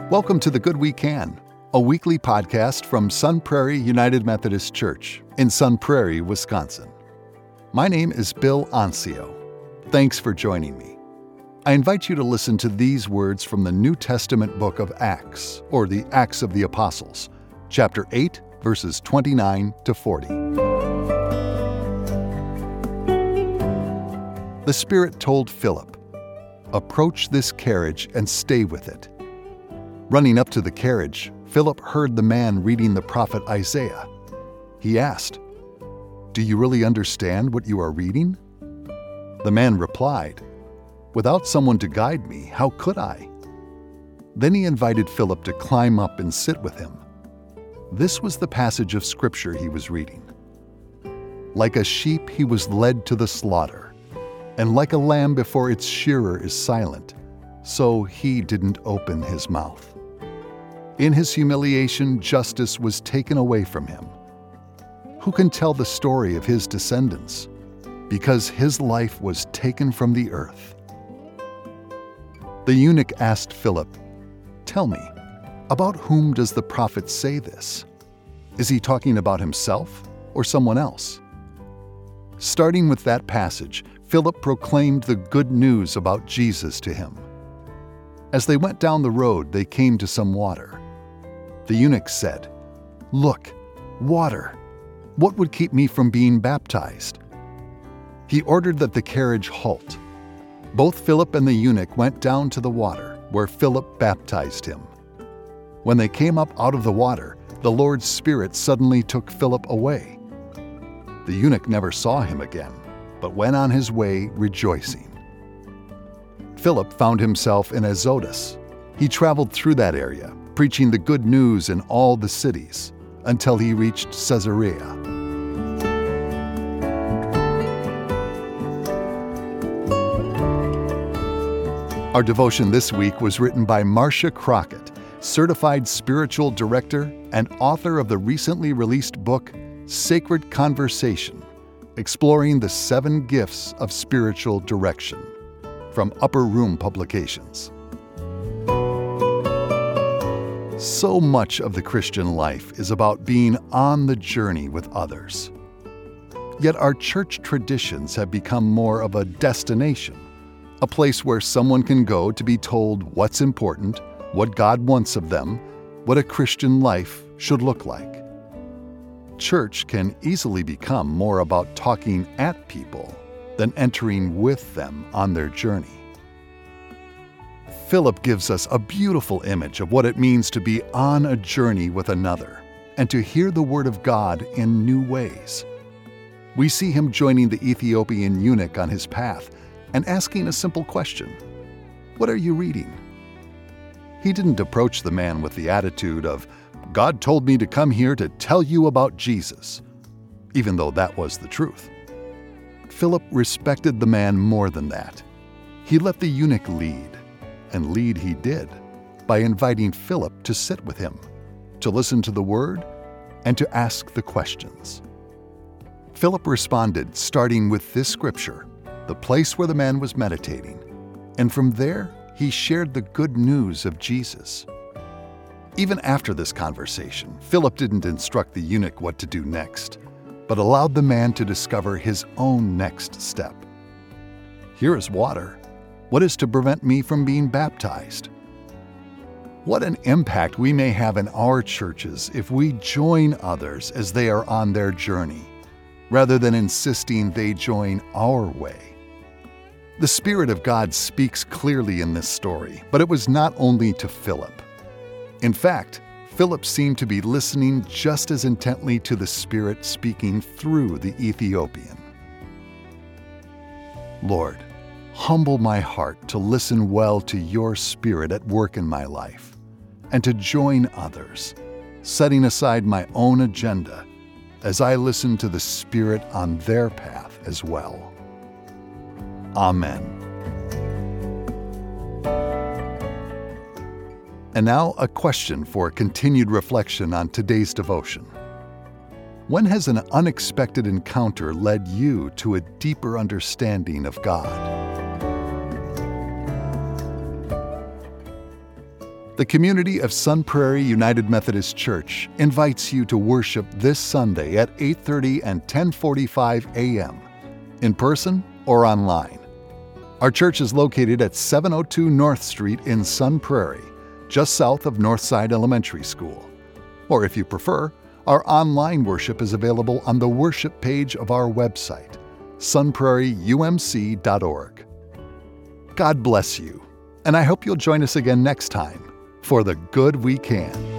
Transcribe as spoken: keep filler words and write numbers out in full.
Welcome to The Good We Can, a weekly podcast from Sun Prairie United Methodist Church in Sun Prairie, Wisconsin. My name is Bill Ancio. Thanks for joining me. I invite you to listen to these words from the New Testament book of Acts, or the Acts of the Apostles, chapter eight, verses twenty-nine to forty. The Spirit told Philip, "Approach this carriage and stay with it." Running up to the carriage, Philip heard the man reading the prophet Isaiah. He asked, "Do you really understand what you are reading?" The man replied, "Without someone to guide me, how could I?" Then he invited Philip to climb up and sit with him. This was the passage of scripture he was reading. "Like a sheep he was led to the slaughter, and like a lamb before its shearer is silent, so he didn't open his mouth. In his humiliation, justice was taken away from him. Who can tell the story of his descendants? Because his life was taken from the earth." The eunuch asked Philip, "Tell me, about whom does the prophet say this? Is he talking about himself or someone else?" Starting with that passage, Philip proclaimed the good news about Jesus to him. As they went down the road, they came to some water. The eunuch said, "Look, water! What would keep me from being baptized?" He ordered that the carriage halt. Both Philip and the eunuch went down to the water, where Philip baptized him. When they came up out of the water, the Lord's Spirit suddenly took Philip away. The eunuch never saw him again, but went on his way rejoicing. Philip found himself in Azotus. He traveled through that area, preaching the good news in all the cities, until he reached Caesarea. Our devotion this week was written by Marcia Crockett, certified spiritual director and author of the recently released book, Sacred Conversation, Exploring the Seven Gifts of Spiritual Direction, from Upper Room Publications. So much of the Christian life is about being on the journey with others. Yet our church traditions have become more of a destination, a place where someone can go to be told what's important, what God wants of them, what a Christian life should look like. Church can easily become more about talking at people than entering with them on their journey. Philip gives us a beautiful image of what it means to be on a journey with another and to hear the word of God in new ways. We see him joining the Ethiopian eunuch on his path and asking a simple question: "What are you reading?" He didn't approach the man with the attitude of, "God told me to come here to tell you about Jesus," even though that was the truth. Philip respected the man more than that. He let the eunuch lead, and lead he did, by inviting Philip to sit with him, to listen to the word, and to ask the questions. Philip responded starting with this scripture, the place where the man was meditating, and from there he shared the good news of Jesus. Even after this conversation, Philip didn't instruct the eunuch what to do next, but allowed the man to discover his own next step. "Here is water. What is to prevent me from being baptized?" What an impact we may have in our churches if we join others as they are on their journey, rather than insisting they join our way. The Spirit of God speaks clearly in this story, but it was not only to Philip. In fact, Philip seemed to be listening just as intently to the Spirit speaking through the Ethiopian. Lord, humble my heart to listen well to your Spirit at work in my life, and to join others, setting aside my own agenda as I listen to the Spirit on their path as well. Amen. And now a question for continued reflection on today's devotion. When has an unexpected encounter led you to a deeper understanding of God? The community of Sun Prairie United Methodist Church invites you to worship this Sunday at eight thirty and ten forty-five a.m., in person or online. Our church is located at seven oh two North Street in Sun Prairie, just south of Northside Elementary School. Or if you prefer, our online worship is available on the worship page of our website, sun prairie u m c dot org. God bless you, and I hope you'll join us again next time for The Good We Can.